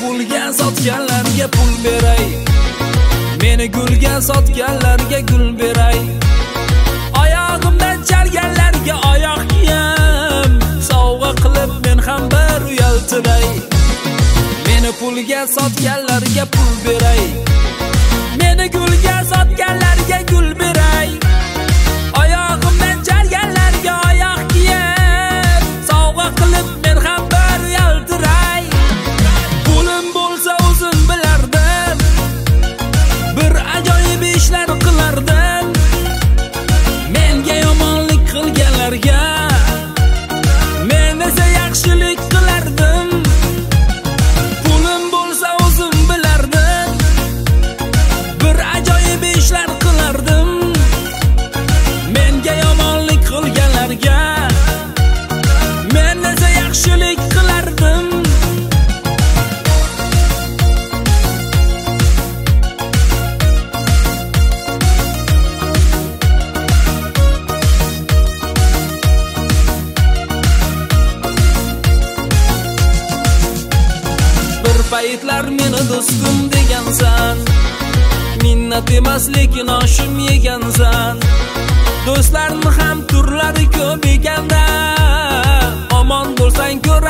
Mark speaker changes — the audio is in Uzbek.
Speaker 1: pulga sotganlarga pul beray, meni gulga sotganlarga gul beray, oyog'imdan chalganlarga oyoq kiyim sovg'a qilib men ham bir uyaltiray. Meni pulga sotganlarga pul beray, meni gulga sotganlarga gul beray, oyog'imdan chalganlarga oyoq kiyim sovg'a qilib men ham bir uyaltiray. Pulim bo'lsa o'zim bilardim, bir ajoyib ishlar qilardim, menga yomonlik qilganlarga men esa yaxshilik qilardim. Pulim bo'lsa o'zim bilardim, bir ajoyib ishlar qilardim, menga yomonlik qilganlarga men esa yaxshilik qilardim. Paytlar meni do'stim degansan, minnat emas lekin oshim yegansan. Do'stlarni ham turlari ko'p ekanda, omon bo'lsang ko'r